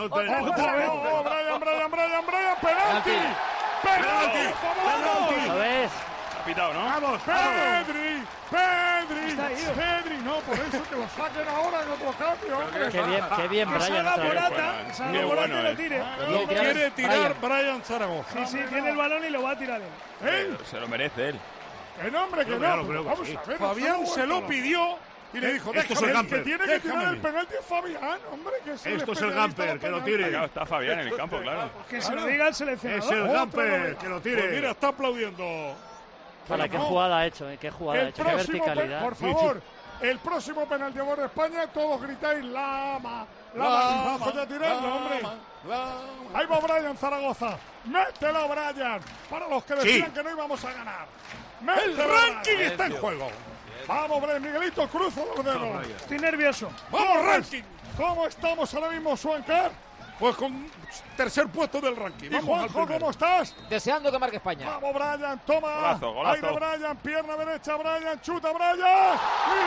Otra vez. Brian, penalti. Penalti. ¿Lo ves? Ha pitado, ¿no? Vamos, Pedri, no, por eso que lo saquen ahora en otro cambio, hombre. Qué bien, Que Brian. salga otra vez. Morata, salga Morata y lo tire. Lo quiere tirar Brian Zaragoza. Sí, tiene el balón y lo va a tirar él. Se lo merece él. ¡Qué nombre, que no! Vamos a ver. Fabián se lo pidió y le dijo, esto es el El que Gamper. tiene que tirar el penalti es Fabián, hombre, que es Esto es el Gamper, que lo tire. Claro, está Fabián en el campo, claro. Que se lo diga el seleccionador. Es el Gamper, que lo tire. Pues mira, está aplaudiendo. Para qué jugada ha hecho, qué verticalidad. Por favor, el próximo penalti a favor de España, todos gritáis Lama. Bajo de tirarlo, hombre. Ahí va Brian Zaragoza. Mételo, Brian. Para los que decían que no íbamos a ganar. El ranking está en juego. Vamos, Brian. Miguelito, cruza los dedos. Estoy nervioso. ¡Vamos, ranking! ¿Cómo estamos ahora mismo, Suancar? Pues con tercer puesto del ranking. ¿Y Juanjo, cómo estás? Deseando que marque España. Vamos, Brian, toma. Golazo. Ahí de Brian, pierna derecha, Brian, chuta, Brian. ¡Y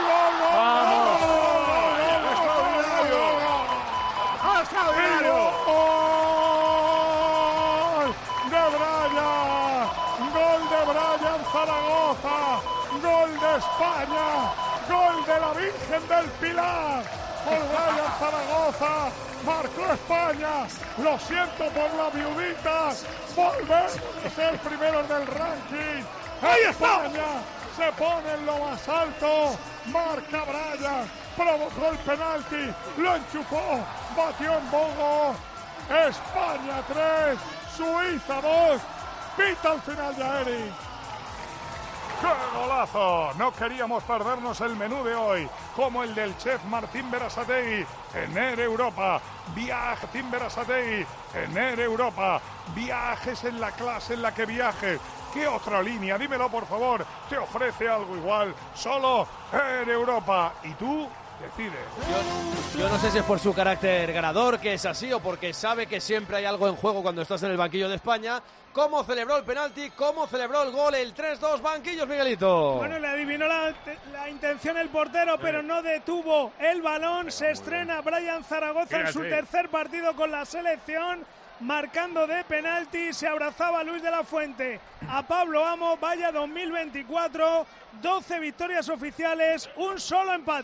gol de Brian Zaragoza! ¡Gol de España! ¡Gol de la Virgen del Pilar! ¡Por Brian Zaragoza! ¡Marcó España! ¡Lo siento por la viudita! ¡Volvemos a ser primeros del ranking! ¡Ahí España! Se pone en lo más alto. Marca Brian. Provocó el penalti. Lo enchufó. Batió en Bogo. España 3. Suiza 2. Pita al final ya, Eric. ¡Qué golazo! No queríamos perdernos el menú de hoy, como el del chef Martín Berasategui en Air Europa. Viaje Martín Berasategui en Air Europa. Viajes en la clase en la que viajes. ¿Qué otra línea? Dímelo, por favor. ¿Te ofrece algo igual? Solo Air Europa. ¿Y tú? Decide. Yo no sé si es por su carácter ganador, que es así, o porque sabe que siempre hay algo en juego cuando estás en el banquillo de España. ¿Cómo celebró el penalti? ¿Cómo celebró el gol? El 3-2, banquillos, Miguelito. Bueno, le adivinó la intención el portero, pero no detuvo el balón. Se estrena Brian Zaragoza en su tercer partido con la selección, marcando de penalti. Se abrazaba a Luis de la Fuente, a Pablo Amo. Vaya 2024, 12 victorias oficiales, un solo empate.